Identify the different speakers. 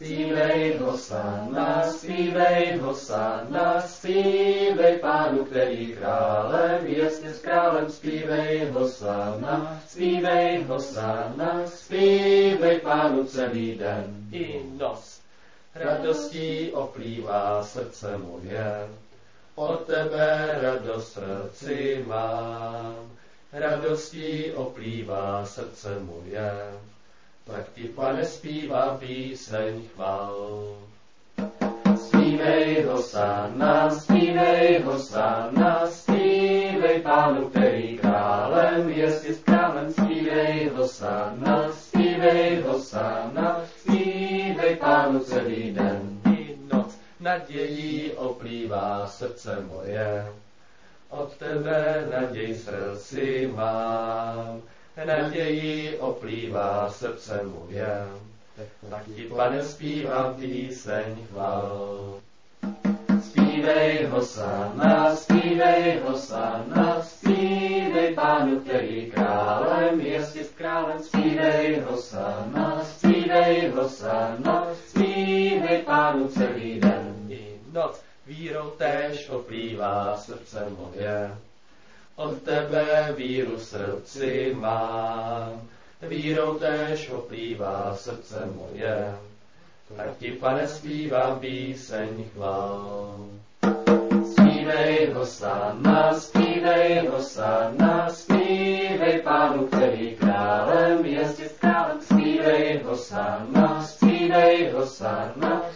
Speaker 1: Zpívej hosanna, zpívej Pánu, který králem jest s králem, zpívej hosanna, zpívej Pánu celý den i noc. Radostí oplývá srdce moje, od tebe radost srdci mám. Radostí oplývá srdce moje, tak ti, Pane, zpívám píseň chval. Zpívej hosanna, zpívej Pánu, který králem jest s králem, zpívej hosanna, zpívej Pánu celý den i noc. Nadějí oplývá srdce moje, od tebe naděj srdci mám. Nadějí oplývá srdce moje, tak ti, Pane, zpívám píseň chval. Zpívej hosanna, zpívej Pánu, který králem jest s králem, zpívej hosanna, zpívej Pánu celý den i noc. Vírou též oplývá srdce moje, od tebe víru srdci mám. Vírou též oplývá srdce moje, tak ti, Pane, zpívám píseň chval. Zpívej hosanna, zpívej Pánu, který králem jest s králem, zpívej hosanna,